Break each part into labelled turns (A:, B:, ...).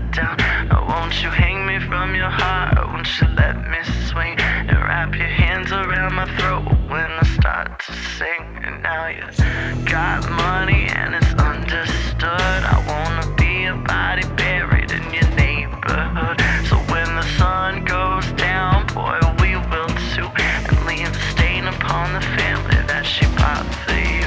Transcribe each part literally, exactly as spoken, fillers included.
A: down. Oh, won't you hang me from your heart? Won't you let me swing and wrap your hands around my throat when I start to sing? And now you got money and it's understood. I wanna be a body buried in your neighborhood. So when the sun goes down, boy, we will too, and leave a stain upon the family that she bought for you.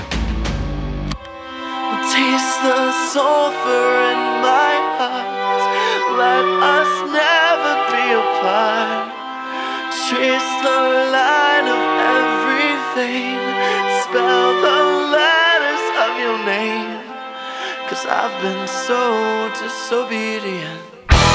A: Taste the sulfur in my heart. Let us never be apart. Trace the line of everything. Spell the letters of your name. 'Cause I've been so disobedient.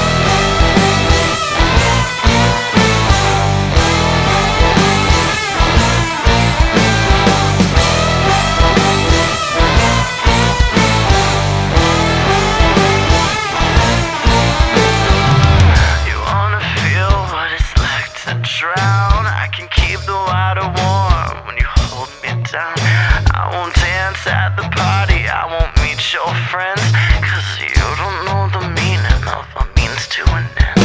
A: Drown. I can keep the water warm when you hold me down. I won't dance at the party, I won't meet your friends, 'cause you don't know the meaning of what means to an end.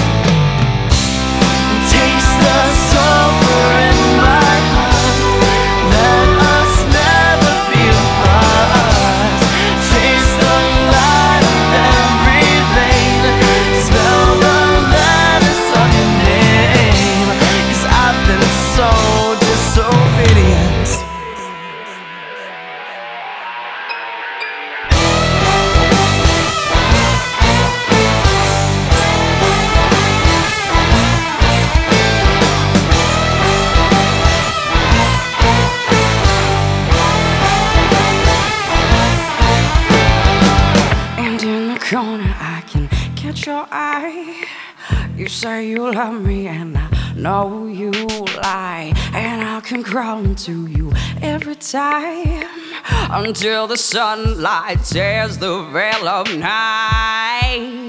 A: Taste the sulfur in my heart. Let us never be apart. Taste the light of everything. Smell the letters of your name. I've been so disobedient. And in the corner I can catch your eye. You say you love me and I know you lie, and I can crawl into you every time until the sunlight tears the veil of night.